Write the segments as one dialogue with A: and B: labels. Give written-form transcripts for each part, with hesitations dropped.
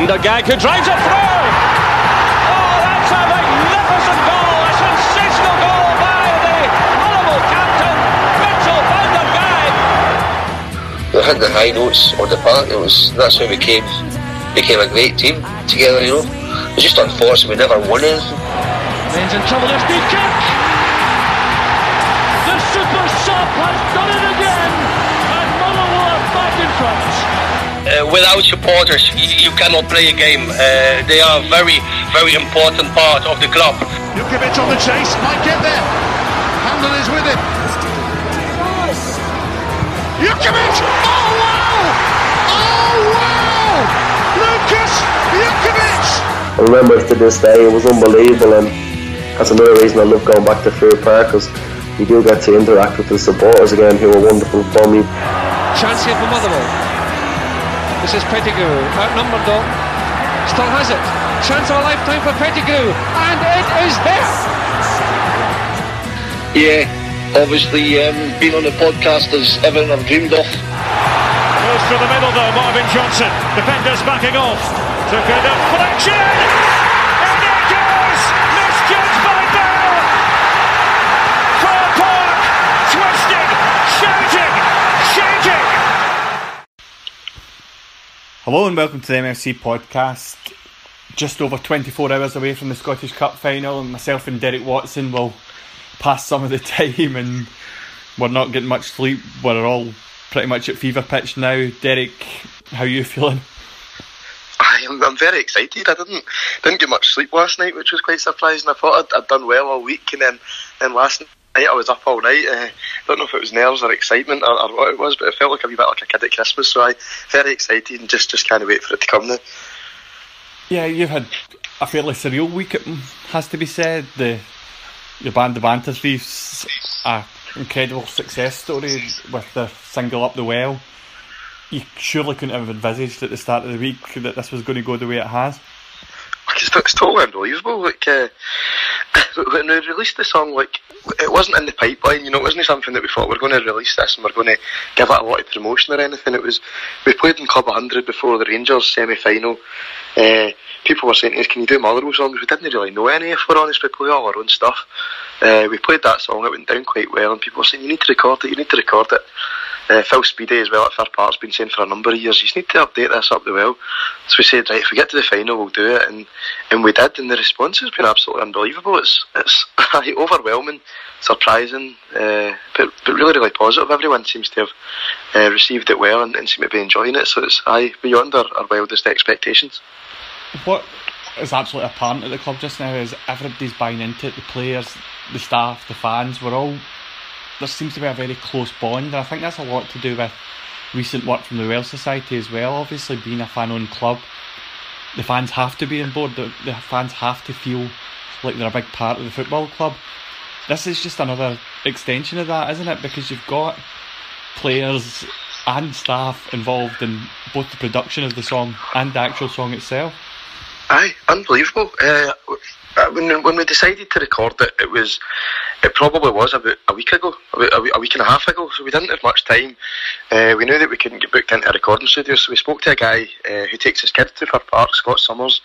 A: Peter Gagg, who drives it through. Oh, that's a magnificent goal, a sensational goal by the Motherwell captain, Mitchell van der Gagg.
B: We had the high notes on the park. That's how we became a great team together. You know, it's just unfortunate we never won anything.
A: Men's in trouble. There's deep kick. The super sub has done it again, and Motherwell are back in front.
C: Without supporters, you cannot play a game. They are a very, very important part of the club.
D: Jukovic on the chase, might get there. Handel is with him. Jukovic! Oh wow! Oh wow! Lucas Jukovic!
E: I remember to this day, it was unbelievable, and that's another reason I love going back to Fair Park, because you do get to interact with the supporters again, who are wonderful for me.
F: Chance here for Motherwell. This is Pettigrew, outnumbered though. Still has it. Chance of a lifetime for Pettigrew, and it is there.
C: Yeah, obviously being on the podcast is everything I've dreamed of.
D: Goes through the middle though, Marvin Johnson. Defenders backing off. Took a deflection. And it goes. Misjudged by Bell. Fir Park. Twisted. Shouting. Shaking.
G: Hello and welcome to the MFC podcast. Just over 24 hours away from the Scottish Cup final, and myself and Derek Watson will pass some of the time, and we're not getting much sleep. We're all pretty much at fever pitch now. Derek, how are you feeling?
H: I'm very excited. I didn't get much sleep last night, which was quite surprising. I thought I'd done well all week, and then last night I was up all night. I don't know if it was nerves or excitement or what it was, but it felt like a wee bit like a kid at Christmas. So I'm very excited and just can't wait for it to come now.
G: Yeah, you've had a fairly surreal week, it has to be said. Your band, the Banter Thieves, an incredible success story with the single Up the Well. You surely couldn't have envisaged at the start of the week that this was going to go the way it has.
H: It's totally unbelievable. When we released the song, it wasn't in the pipeline. You know, it wasn't something that we thought we're going to release this and we're going to give it a lot of promotion or anything. We played in Club 100 before the Rangers semi-final. People were saying to us, "Can you do Motherwell songs?" We didn't really know any, if we're honest. We play all our own stuff. We played that song. It went down quite well, and people were saying, "You need to record it." Phil Speedy as well at Fir Park's been saying for a number of years, "You need to update this Up the Well." So we said, right, if we get to the final, we'll do it, and we did, and the response has been absolutely unbelievable. It's overwhelming, surprising, but really, really positive. Everyone seems to have received it well and seem to be enjoying it, so it's beyond our wildest expectations.
G: What is absolutely apparent at the club just now is everybody's buying into it. The players, the staff, the fans, there seems to be a very close bond, and I think that's a lot to do with recent work from the Welsh Society as well. Obviously, being a fan-owned club, the fans have to be on board. The fans have to feel like they're a big part of the football club. This is just another extension of that, isn't it? Because you've got players and staff involved in both the production of the song and the actual song itself.
H: Aye, unbelievable. When we decided to record it, it probably was about a week ago, a week and a half ago, so we didn't have much time. We knew that we couldn't get booked into a recording studio, so we spoke to a guy who takes his kids to Fir Park, Scott Summers.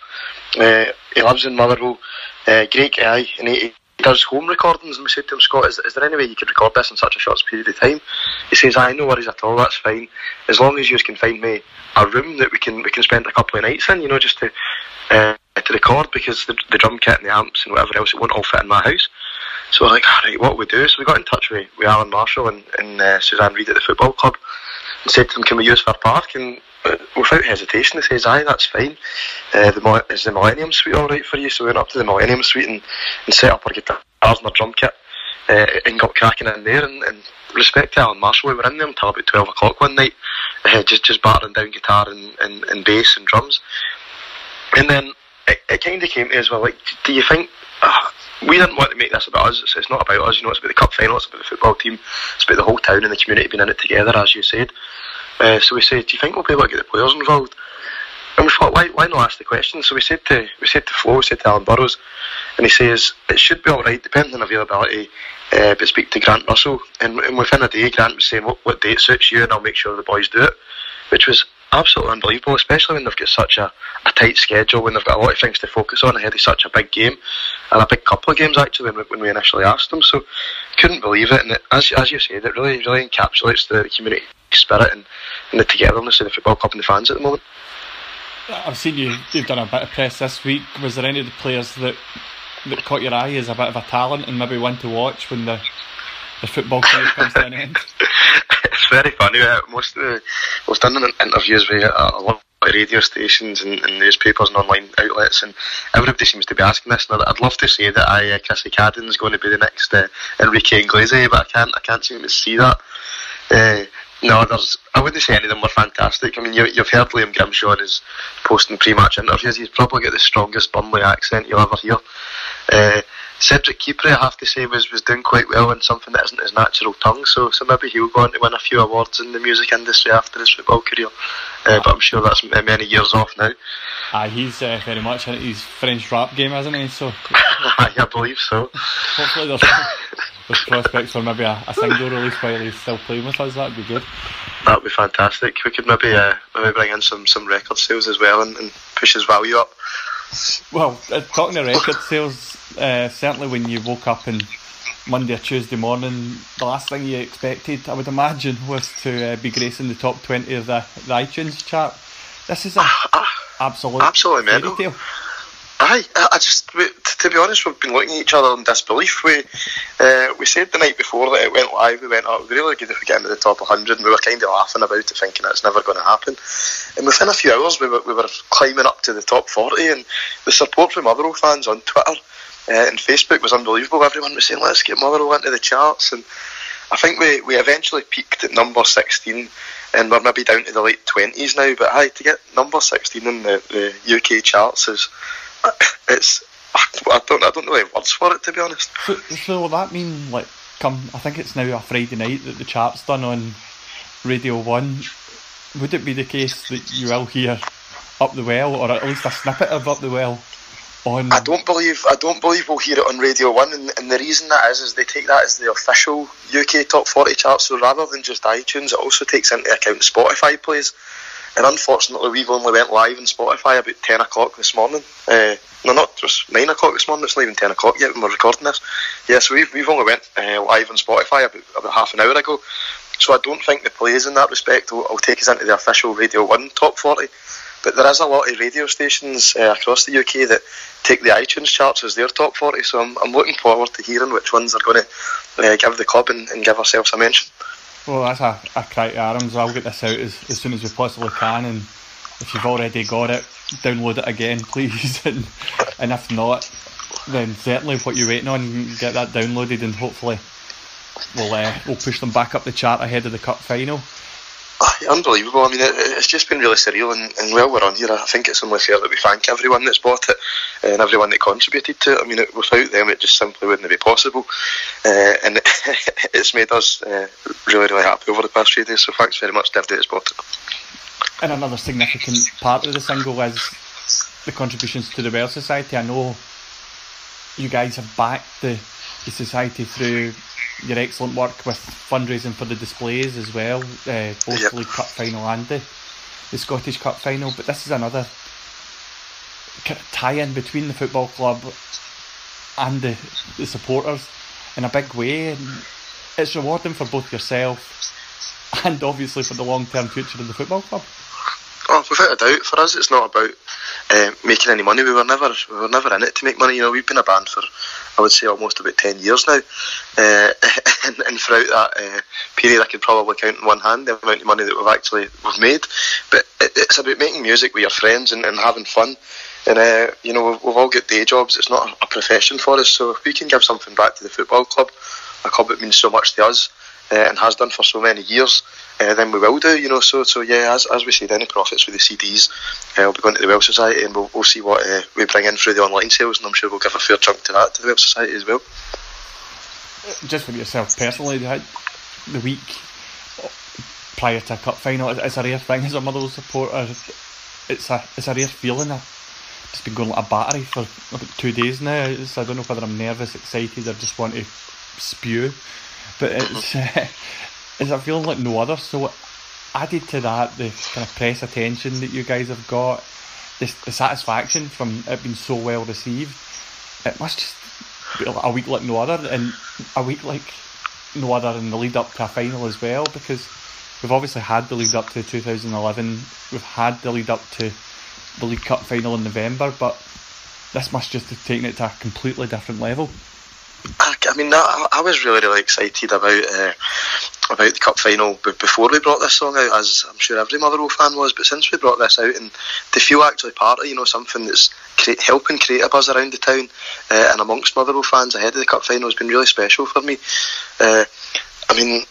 H: He lives in Motherwell, great guy, and he does home recordings, and we said to him, "Scott, is there any way you could record this in such a short period of time?" He says, "No worries at all, that's fine, as long as you can find me a room that we can spend a couple of nights in, you know, just to record, because the drum kit and the amps and whatever else, it won't all fit in my house." So we're like, alright, what we do? So we got in touch with Alan Marshall and Suzanne Reid at the football club and said to them, "Can we use Fir Park?" And without hesitation, they says, "Aye, that's fine. Is the Millennium Suite alright for you?" So we went up to the Millennium Suite and set up our guitars and our drum kit and got cracking in there, and respect to Alan Marshall, we were in there until about 12 o'clock one night, just battering down guitar and bass and drums. And then it kind of came to us, well, like, do you think... we didn't want to make this about us. It's not about us, you know, it's about the cup final, it's about the football team, it's about the whole town and the community being in it together, as you said. So we said, "Do you think we'll be able to get the players involved?" And we thought, why not ask the question? So we said to Flo, we said to Alan Burrows, and he says, "It should be alright, depending on availability, but speak to Grant Russell." And within a day, Grant was saying, what date suits you, and I'll make sure the boys do it, which was absolutely unbelievable, especially when they've got such a tight schedule, when they've got a lot of things to focus on ahead of such a big game, and a big couple of games actually when we initially asked them. So couldn't believe it, and as you said, it really encapsulates the community spirit and the togetherness of the football club and the fans at the moment.
G: I've seen you've done a bit of press this week. Was there any of the players that caught your eye as a bit of a talent and maybe one to watch when the football career comes to an end?
H: It's very funny. We've done interviews with a lot of radio stations and newspapers and online outlets, and everybody seems to be asking this. And I'd love to say that Chrissy Cadden's going to be the next Enrique Inglese, but I can't seem to see that. No, I wouldn't say any of them were fantastic. I mean, you've heard Liam Grimshaw in his post-and-pre-match interviews. He's probably got the strongest Burnley accent you'll ever hear. Cedric Kipre, I have to say, was doing quite well in something that isn't his natural tongue, so maybe he'll go on to win a few awards in the music industry after his football career, but I'm sure that's many years off now.
G: He's very much into his French rap game, isn't he? So
H: I believe so.
G: Hopefully there's prospects for maybe a single release while he's still playing with us. That'd be good.
H: That'd be fantastic. We could maybe bring in some record sales as well and push his value up.
G: Well, talking to record sales, certainly when you woke up on Monday or Tuesday morning, the last thing you expected, I would imagine, was to be gracing the top 20 of the iTunes chart. This is an absolutely mental.
H: I just, to be honest, we've been looking at each other in disbelief. We said the night before that it went live, we went, it'd be really good if we get into the top 100, and we were kind of laughing about it, thinking it's never going to happen. And within a few hours, we were climbing up to the top 40, and the support from Motherwell fans on Twitter and Facebook was unbelievable. Everyone was saying, let's get Motherwell into the charts, and I think we eventually peaked at number 16, and we're maybe down to the late 20s now, but to get number 16 in the UK charts is... I don't know any words for it, to be honest.
G: So will that mean, like, I think it's now a Friday night that the chart's done on Radio 1, would it be the case that you will hear Up the Well, or at least a snippet of Up the Well on... I don't believe
H: we'll hear it on Radio 1, and the reason that is they take that as the official UK Top 40 chart, so rather than just iTunes, it also takes into account Spotify plays. And unfortunately, we've only went live on Spotify about 10 o'clock this morning. No, not just 9 o'clock this morning. It's not even 10 o'clock yet when we're recording this. Yeah, so we've only went live on Spotify about half an hour ago. So I don't think the plays in that respect will take us into the official Radio 1 Top 40. But there is a lot of radio stations across the UK that take the iTunes charts as their Top 40. So I'm looking forward to hearing which ones are going to give the club and give ourselves a mention.
G: Well, that's a cry to arms. I'll get this out as soon as we possibly can, and if you've already got it, download it again, please. and if not, then certainly what you're waiting on, get that downloaded, and hopefully we'll push them back up the chart ahead of the cup final.
H: Unbelievable. I mean, it's just been really surreal, and while we're on here, I think it's only fair that we thank everyone that's bought it and everyone that contributed to it. I mean, without them, it just simply wouldn't be possible, and it's made us really, really happy over the past few days, so thanks very much to everybody that's bought it.
G: And another significant part of the single is the contributions to the Well Society. I know you guys have backed the society through your excellent work with fundraising for the displays as well, both the League Cup final and the Scottish Cup final, but this is another kind of tie-in between the football club and the supporters in a big way, and it's rewarding for both yourself and obviously for the long-term future of the football club.
H: Oh, without a doubt. For us, it's not about making any money. We were never in it to make money. You know, we've been a band for, I would say, almost about 10 years now, and throughout that period, I could probably count in one hand the amount of money that we've made. But it's about making music with your friends and having fun. And you know, we've all got day jobs. It's not a profession for us. So if we can give something back to the football club, a club that means so much to us and has done for so many years, then we will do, you know. So yeah, as we said, any profits with the CDs will be going to the Well Society, and we'll see what we bring in through the online sales, and I'm sure we'll give a fair chunk to that to the Well Society as well.
G: Just for yourself personally, the week prior to a cup final, it's a rare thing as a Motherwell supporter. It's a rare feeling. I've just been going like a battery for about 2 days now, so I don't know whether I'm nervous, excited, or just want to spew. But it's a feeling like no other. So added to that, the kind of press attention that you guys have got, the satisfaction from it being so well received, it must just be a week like no other, and a week like no other in the lead up to a final as well, because we've obviously had the lead up to 2011, we've had the lead up to the League Cup final in November, but this must just have taken it to a completely different level.
H: I mean, I was really excited about the cup final before we brought this song out, as I'm sure every Motherwell fan was. But since we brought this out, and to feel actually part of something that's helping create a buzz around the town and amongst Motherwell fans ahead of the cup final has been really special for me. I mean,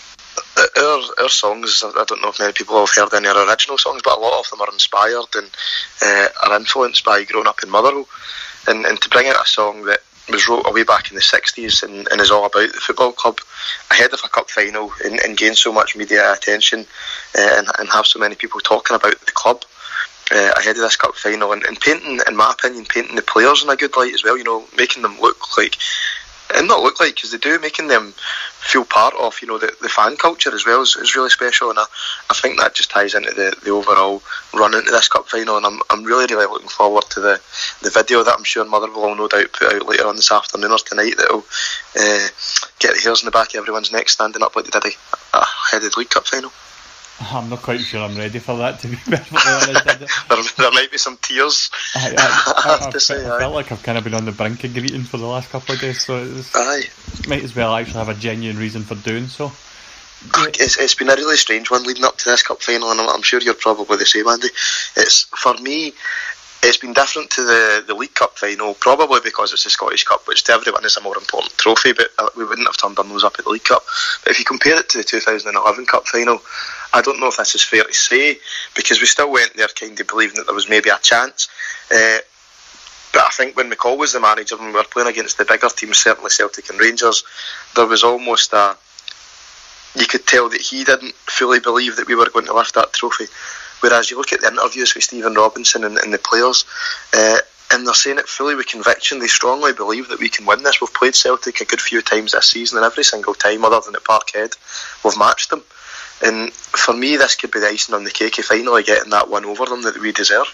H: our songs, I don't know if many people have heard any of our original songs, but a lot of them are inspired and are influenced by growing up in Motherwell, and to bring out a song that was wrote way back in the 60s and is all about the football club ahead of a cup final and gain so much media attention and have so many people talking about the club ahead of this cup final, and painting, in my opinion, painting the players in a good light as well, making them look like, and not look like, because they do, making them feel part of the fan culture as well is really special, and I think that just ties into the overall run into this cup final, and I'm really looking forward to the video that I'm sure Motherwell will no doubt put out later on this afternoon or tonight, that'll get the hairs in the back of everyone's neck standing up like they did ahead of the League Cup final.
G: I'm not quite sure I'm ready for that, to be perfectly honest.
H: there might be some tears.
G: I felt like I've kind of been on the brink of greeting for the last couple of days, so might as well actually have a genuine reason for doing so.
H: It's been a really strange one leading up to this cup final, and I'm sure you're probably the same, Andy. For me, it's been different to the League Cup final, probably because it's the Scottish Cup, which to everyone is a more important trophy, but we wouldn't have turned our nose up at the League Cup. But if you compare it to the 2011 Cup final, I don't know if this is fair to say, because we still went there kind of believing that there was maybe a chance. But I think when McCall was the manager, when we were playing against the bigger teams, certainly Celtic and Rangers, there was almost you could tell that he didn't fully believe that we were going to lift that trophy. Whereas you look at the interviews with Stephen Robinson and the players, and they're saying it fully with conviction. They strongly believe that we can win this. We've played Celtic a good few times this season, and every single time, other than at Parkhead, we've matched them. And for me, this could be the icing on the cake of finally getting that one over them that we deserve.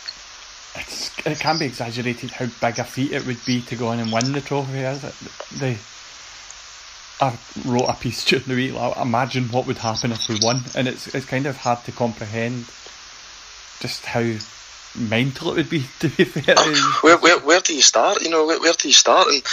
G: It can be exaggerated how big a feat it would be to go in and win the trophy. I wrote a piece during the week, like, imagine what would happen if we won, and it's kind of hard to comprehend just how mental it would be, to be fair.
H: Where do you start? Where do you start? And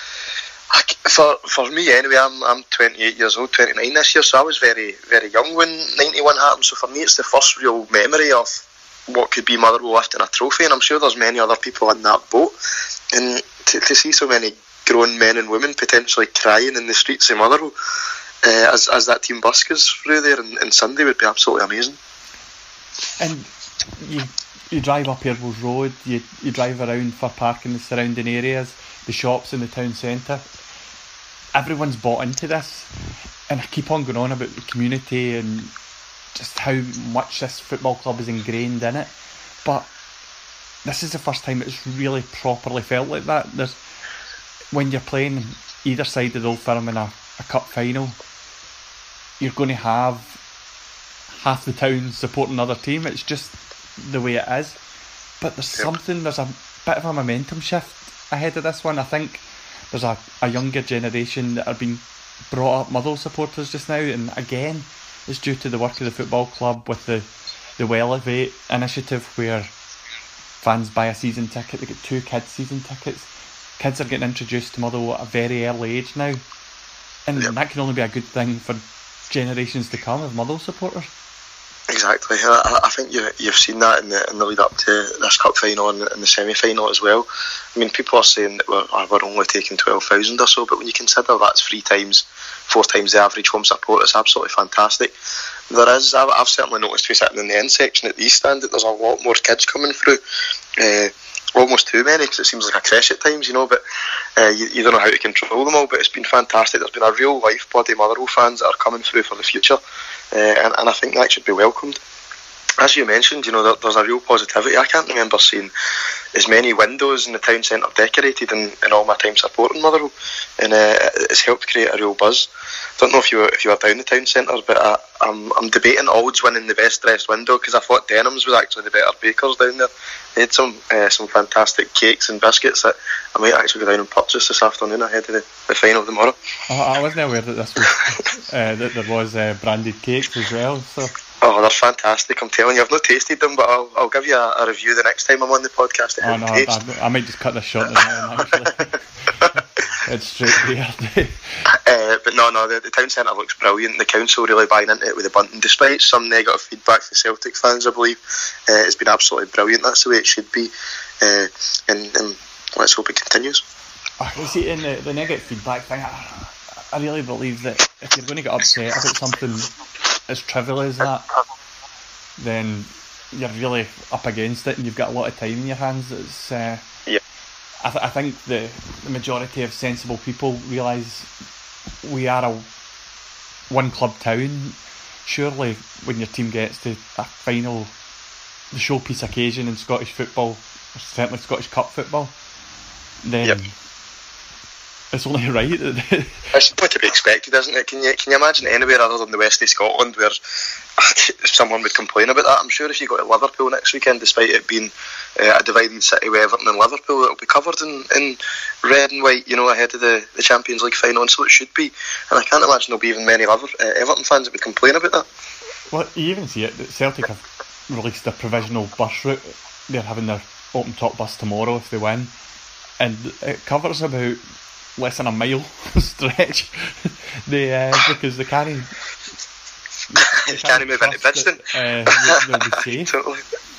H: for me anyway, I'm 28 years old, 29 this year, so I was very, very young when 91 happened. So for me, it's the first real memory of what could be Motherwell lifting a trophy, and I'm sure there's many other people in that boat. And to see so many grown men and women potentially crying in the streets of Motherwell as that team bus goes through there on Sunday would be absolutely amazing.
G: And you drive up Airwolves Road, you drive around for Park and the surrounding areas, the shops in the town centre. Everyone's bought into this, and I keep on going on about the community and just how much this football club is ingrained in it, but this is the first time it's really properly felt like that. When you're playing either side of the Old Firm in a cup final, you're going to have half the town supporting another team. It's just the way it is. But there's a bit of a momentum shift ahead of this one. I think there's a younger generation that are being brought up Motherwell supporters just now, and again, it's due to the work of the football club with the Elevate initiative, where fans buy a season ticket. They get 2 kids season tickets. Kids are getting introduced to Motherwell at a very early age now, and that can only be a good thing for generations to come of Motherwell supporters.
H: Exactly. I think you've seen that in the lead up to this cup final and the semi-final as well. I mean, people are saying that we're only taking 12,000 or so, but when you consider that's 4 times the average home support, it's absolutely fantastic. There is, I've certainly noticed, we sitting in the end section at the East Stand, that there's a lot more kids coming through. Almost too many, because it seems like a creche at times, but you don't know how to control them all. But it's been fantastic. There's been a real life body Motherwell fans that are coming through for the future, and I think that should be welcomed. as you mentioned, there's a real positivity. I can't remember seeing as many windows in the town centre decorated in all my time supporting Motherwell, and it's helped create a real buzz. Don't know if you were down the town centre, but I'm debating Olds winning the best dressed window, because I thought Denham's was actually the better bakers down there. They had some fantastic cakes and biscuits that I might actually go down and purchase this afternoon ahead of the final tomorrow.
G: I wasn't aware that this was that there was branded cakes as well. So.
H: Oh, they're fantastic! I'm telling you, I've not tasted them, but I'll give you a review the next time I'm on the podcast.
G: I might just cut this short now, actually. It's straight there.
H: But no, the town centre looks brilliant. The council really buying into it with the bunting, despite some negative feedback from Celtic fans, I believe. It's been absolutely brilliant. That's the way it should be, and let's hope it continues.
G: See, in the negative feedback thing, I really believe that if you're going to get upset about something as trivial as that, then you're really up against it, and you've got a lot of time in your hands. It's I think the majority of sensible people realise we are a one club town. Surely when your team gets to a final, the showpiece occasion in Scottish football, or certainly Scottish Cup football, then it's only right.
H: It's not to be expected, isn't it? Can you imagine anywhere other than the west of Scotland where someone would complain about that? I'm sure if you go to Liverpool next weekend, despite it being a divided city with Everton and Liverpool, it'll be covered in red and white, ahead of the Champions League final, and so it should be. And I can't imagine there'll be even many Everton fans that would complain about that.
G: Well, you even see it. Celtic have released a provisional bus route. They're having their open top bus tomorrow if they win, and it covers about less than a mile stretch. Because they can't move
H: into Bridgton.
G: They'll be safe.
H: Totally.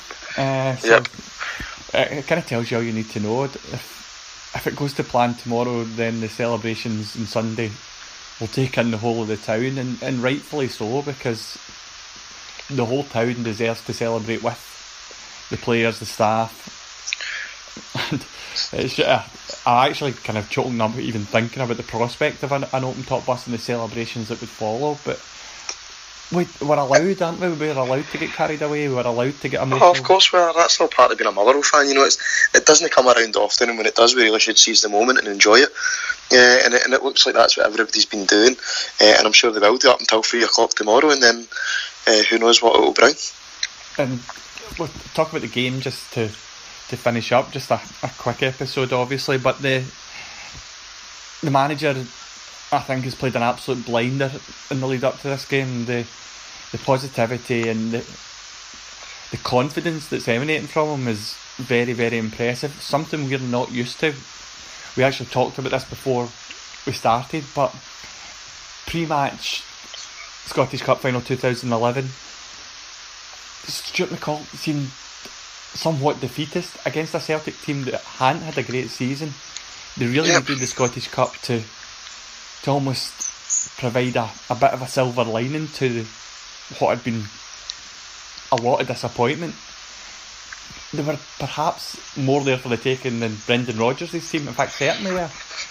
G: It kind of tells you all you need to know. If it goes to plan tomorrow, then the celebrations on Sunday will take in the whole of the town, and rightfully so, because the whole town deserves to celebrate with the players, the staff. And it's I'm actually kind of choking up even thinking about the prospect of an open top bus and the celebrations that would follow. But we're allowed, aren't we? We're allowed to get carried away. We're allowed to get emotional.
H: Oh, of course we are. That's all part of being a Motherwell fan. It doesn't come around often, and when it does, we really should seize the moment and enjoy it. And it looks like that's what everybody's been doing, and I'm sure they will do up until 3 o'clock tomorrow, and then who knows what it will bring.
G: And we'll talk about the game just to finish up, just a quick episode obviously, but the manager, I think, has played an absolute blinder in the lead up to this game. The positivity and the confidence that's emanating from him is very, very impressive, something we're not used to. We actually talked about this before we started, but pre-match Scottish Cup final 2011, Stuart McCall seemed somewhat defeatist against a Celtic team that hadn't had a great season. They really needed the Scottish Cup to almost provide a bit of a silver lining to what had been a lot of disappointment. They were perhaps more there for the taking than Brendan Rodgers' team. In fact, certainly were.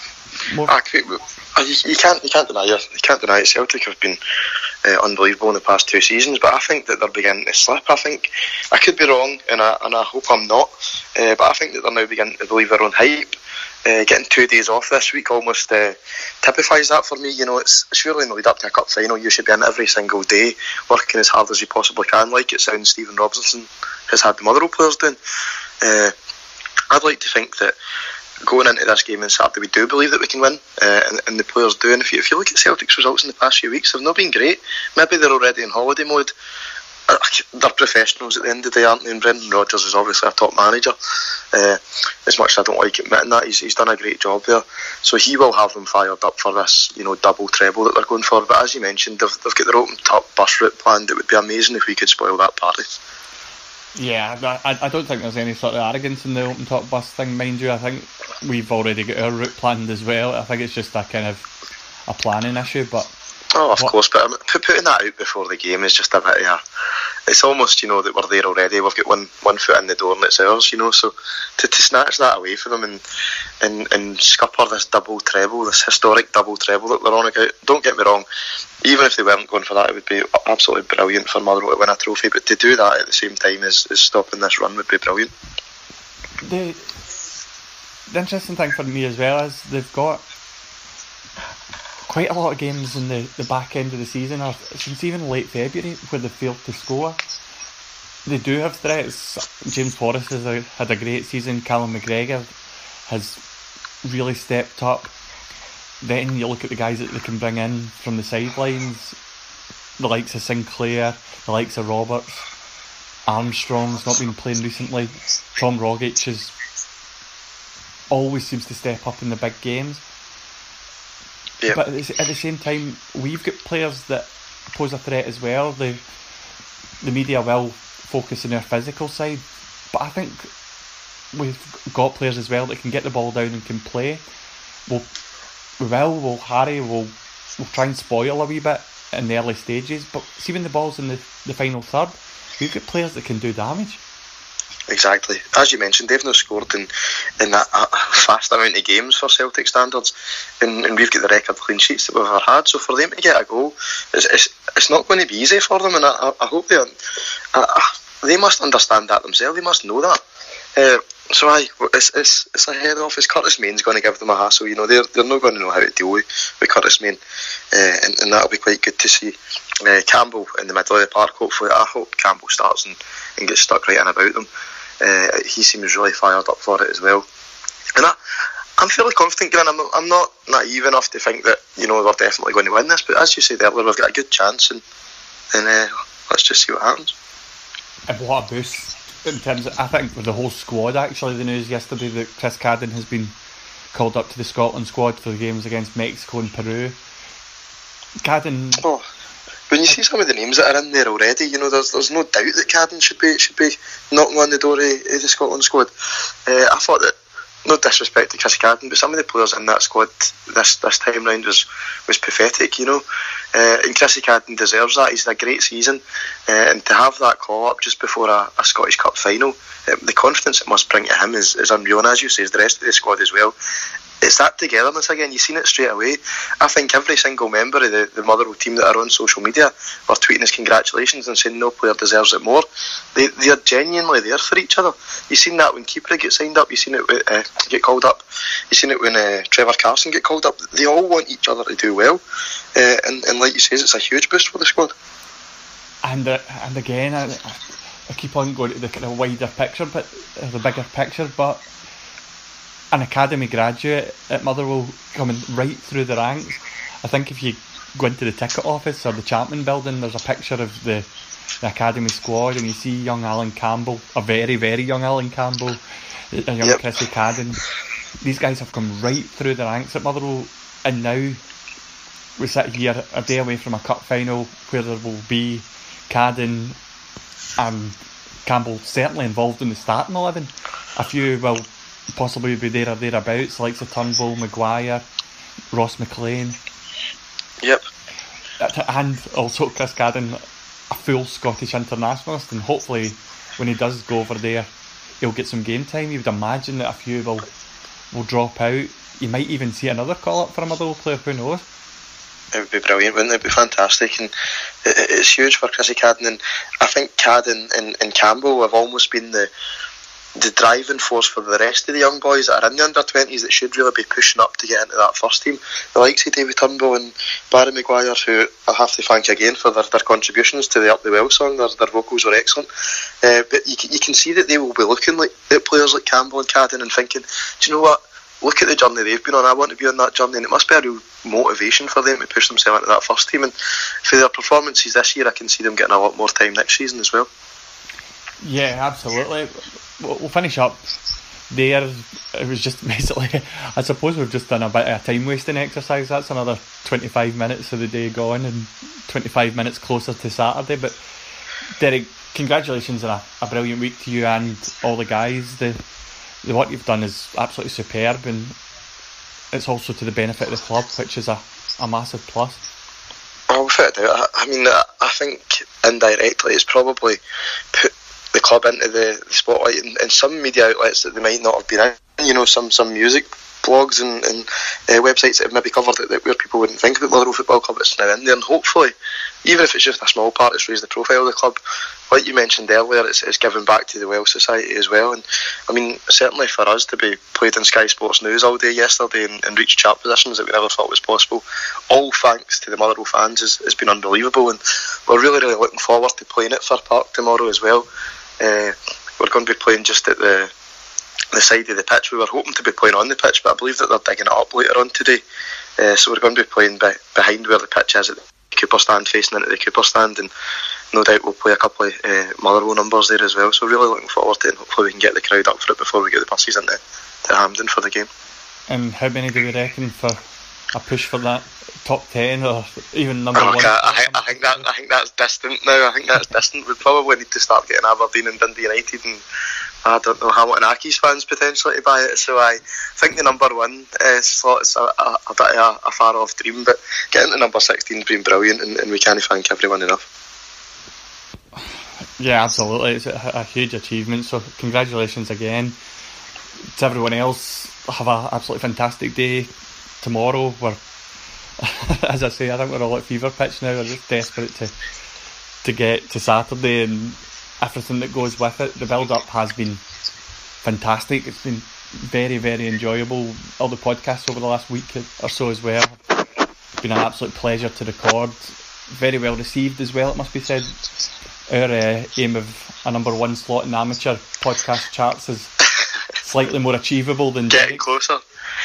H: You can't deny it. You can't deny it. Celtic have been unbelievable in the past 2 seasons, but I think that they're beginning to slip. I think I could be wrong, and I hope I'm not. But I think that they're now beginning to believe their own hype. Getting 2 days off this week almost typifies that for me. It's surely in the lead up to a cup final, you should be in every single day, working as hard as you possibly can, like it sounds Stephen Robinson has had the Motherwell players doing. I'd like to think that going into this game on Saturday, we do believe that we can win, and the players do. And if you look at Celtic's results in the past few weeks, they've not been great. Maybe they're already in holiday mode. They're professionals at the end of the day, aren't they? And Brendan Rodgers is obviously a top manager. As much as I don't like admitting that, he's done a great job there. So he will have them fired up for this, double treble that they're going for. But as you mentioned, they've got their open top bus route planned. It would be amazing if we could spoil that party.
G: Yeah, I don't think there's any sort of arrogance in the open top bus thing, mind you. I think we've already got our route planned as well. I think it's just a kind of a planning issue, but...
H: Oh, of course, but putting that out before the game is just a bit of it's almost, you know, that we're there already. We've got one foot in the door and it's ours, you know. So to snatch that away from them and scupper this double treble, this historic double treble that they're on about. Don't get me wrong, even if they weren't going for that, it would be absolutely brilliant for Motherwell to win a trophy. But to do that at the same time as stopping this run would be brilliant.
G: The interesting thing for me as well is they've got quite a lot of games in the back end of the season, or since even late February, where they failed to score. They do have threats. James Forrest has had a great season. Callum McGregor has really stepped up. Then you look at the guys that they can bring in from the sidelines, the likes of Sinclair, the likes of Roberts. Armstrong's not been playing recently. Tom Rogic always seems to step up in the big games. Yep. But at the same time, we've got players that pose a threat as well. The media will focus on their physical side, but I think we've got players as well that can get the ball down and can play. Harry will try and spoil a wee bit in the early stages, but see when the ball's in the final third, we've got players that can do damage.
H: Exactly. As you mentioned, they've not scored in that fast amount of games for Celtic standards, and we've got the record clean sheets that we've ever had. So for them to get a goal, it's not going to be easy for them, and I hope they must understand that themselves. They must know that. It's a head office. Curtis Main's going to give them a hassle. You know, they're not going to know how to deal with Curtis Main, and that'll be quite good to see. Campbell in the middle of the park. Hopefully, I hope Campbell starts and gets stuck right in about them. He seems really fired up for it as well, and I'm fairly confident. Graham, I'm not naive enough to think that, you know, we're definitely going to win this. But as you said earlier, we've got a good chance, and let's just see what happens.
G: And what a boost in terms of, I think, with the whole squad. Actually, the news yesterday that Chris Cadden has been called up to the Scotland squad for the games against Mexico and Peru. Cadden.
H: Oh, when you see some of the names that are in there already, you know, there's no doubt that Cadden should be knocking on the door of the Scotland squad. I thought that, no disrespect to Chris Cadden, but some of the players in that squad this time round was pathetic, you know. And Chrissy Cadden deserves that. He's had a great season, and to have that call up just before a Scottish Cup final, the confidence it must bring to him is unreal. And as you say, the rest of the squad as well. It's that togetherness again. You've seen it straight away. I think every single member of the Motherwell team that are on social media are tweeting us congratulations and saying no player deserves it more. They are genuinely there for each other. You've seen that when Keeper get signed up. You've seen it get called up. You've seen it when Trevor Carson get called up. They all want each other to do well, and like you say, it's a huge boost for the squad.
G: And again, I keep on going to the kind of wider picture, but the bigger picture, but an academy graduate at Motherwell coming right through the ranks. I think if you go into the ticket office or the Chapman building, there's a picture of the academy squad, and you see young Alan Campbell, a very, very young Alan Campbell, a young Chrissy Cadden. These guys have come right through the ranks at Motherwell, and now we sit here a day away from a cup final where there will be Cadden and Campbell certainly involved in the starting 11. A few will possibly be there or thereabouts, like the Turnbull, Maguire, Ross McLean.
H: Yep.
G: And also Chris Cadden, a full Scottish internationalist, and hopefully when he does go over there, he'll get some game time. You would imagine that a few will drop out. You might even see another call up for a Motherwell player, who knows?
H: It would be brilliant, wouldn't it? It would be fantastic, and it's huge for Chrissy Cadden. And I think Cadden and Campbell have almost been the driving force for the rest of the young boys that are in the under-20s that should really be pushing up to get into that first team. The likes of David Turnbull and Barry Maguire, who I have to thank again for their contributions to the Up the Well song. Their vocals were excellent. But you can see that they will be looking at players like Campbell and Cadden and thinking, do you know what? Look at the journey they've been on. I want to be on that journey, and it must be a real motivation for them to push themselves into that first team. And for their performances this year, I can see them getting a lot more time next season as well.
G: Yeah, absolutely. We'll finish up there. It was just basically, I suppose we've just done a bit of a time wasting exercise. That's another 25 minutes of the day gone and 25 minutes closer to Saturday. But Derek, congratulations on a brilliant week to you and all the guys. The work you've done is absolutely superb, and it's also to the benefit of the club, which is a massive plus.
H: Oh, without a doubt. I mean, I think indirectly it's probably put the club into the spotlight in some media outlets that they might not have been in. You know, some music blogs and websites that have maybe covered it where people wouldn't think about Motherwell Football Club. It's now in there, and hopefully, even if it's just a small part, it's raised the profile of the club. Like you mentioned earlier, it's given back to the Welsh Society as well. And I mean, certainly for us to be played in Sky Sports News all day yesterday and reach chart positions that we never thought was possible, all thanks to the Motherwell fans, has been unbelievable. And we're really looking forward to playing at Fir Park tomorrow as well. We're going to be playing just at the side of the pitch. We were hoping to be playing on the pitch, but I believe that they're digging it up later on today. So we're going to be playing behind where the pitch is at the Cooper stand, facing into the Cooper stand, and no doubt we'll play a couple of Motherwell numbers there as well. So really looking forward to it, and hopefully we can get the crowd up for it before we get the buses into Hampden for the game.
G: And how many do we reckon for a push for that top 10 or even number 1?
H: I think that's distant now. I think that's distant. We probably need to start getting Aberdeen and Dundee United and I don't know, Hamilton Accies fans potentially to buy it. So I think the number 1 slot is a bit of a far off dream, but getting to number 16 has been brilliant, and we can't thank everyone enough.
G: Yeah, absolutely. It's a huge achievement. So congratulations again to everyone else. Have an absolutely fantastic day tomorrow. We're, as I say, I think we're all at fever pitch now. We're just desperate to get to Saturday and everything that goes with it. The build up has been fantastic. It's been very, very enjoyable. All the podcasts over the last week or so as well. It's been an absolute pleasure to record. Very well received as well, it must be said. Our aim of a number 1 slot in amateur podcast charts is slightly more achievable than
H: getting closer.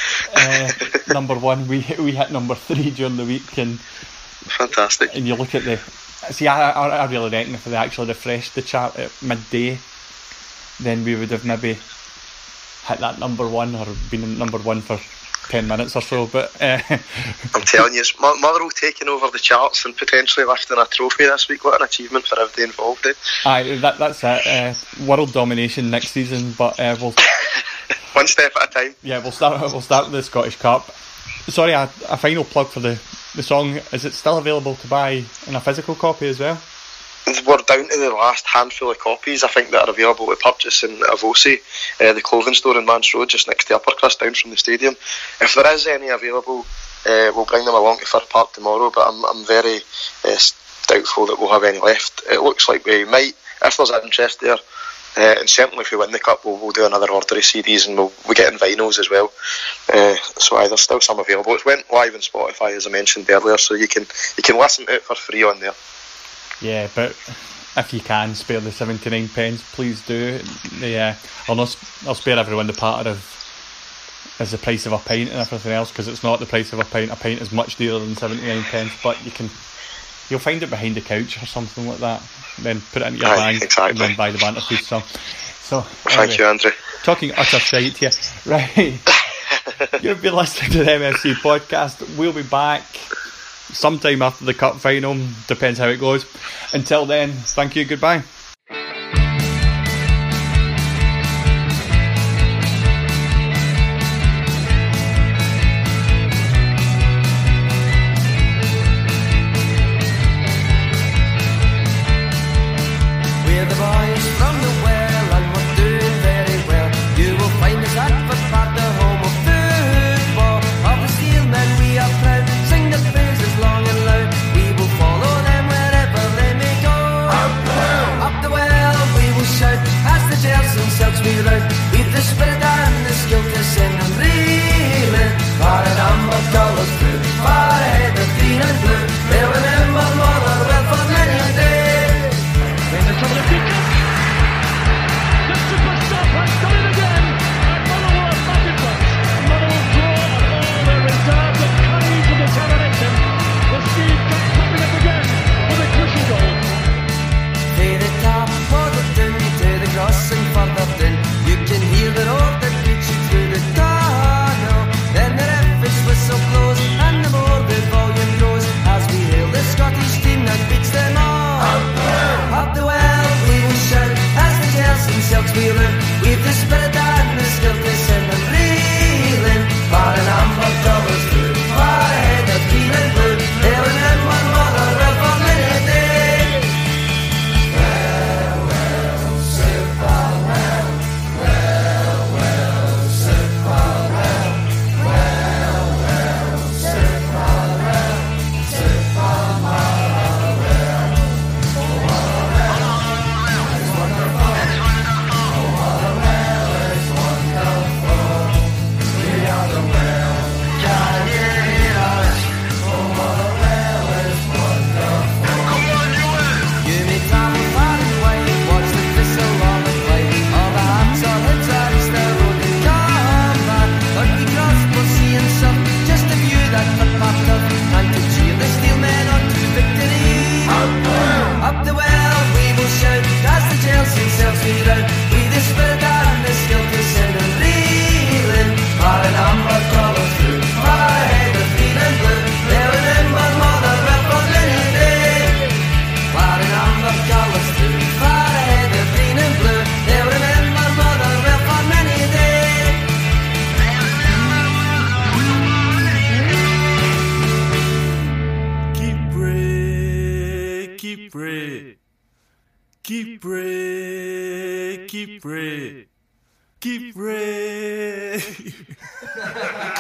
G: Number 1, we hit number 3 during the week, and
H: fantastic.
G: And you look at I really reckon if they actually refreshed the chart at midday, then we would have maybe hit that number 1 or been number 1 for 10 minutes or so. But
H: I'm telling you, Motherwell taking over the charts and potentially lifting a trophy this week. What an achievement for everybody involved in.
G: Aye, that's it. World domination next season, but we'll
H: one step at a time.
G: Yeah, we'll start with the Scottish Cup. Sorry, a final plug for the song. Is it still available to buy in a physical copy as well?
H: We're down to the last handful of copies, I think, that are available to purchase in Avosi, the clothing store in Mans Road, just next to Uppercrest, down from the stadium. If there is any available, we'll bring them along to Fir Park tomorrow, but I'm very doubtful that we'll have any left. It looks like we might, if there's interest there, and certainly if we win the Cup, we'll do another order of CDs, and we'll get in vinyls as well. So there's still some available. It went live on Spotify, as I mentioned earlier, so you can listen to it for free on there. Yeah,
G: but if you can spare the 79 pence, please do. I'll spare everyone the part of is the price of a pint and everything else, because it's not the price of a pint. A pint is much dearer than 79 pence, but you'll find it behind the couch or something like that. Then put it into your bag, exactly. And then buy the banter food song. So
H: thank you, Andrew.
G: Talking utter shite here, right? You've been listening to the MFC podcast. We'll be back sometime after the cup final, depends how it goes. Until then, thank you, goodbye.
I: We're the boys from the well, and we're doing very well. You will find us at Fir Park, the home of football. Of the Steelmen we are proud, sing the praises long and loud. We will follow them wherever they may go. Up blue! Up
J: keep Bray. Keep Bray. Keep Bray. Keep Bray.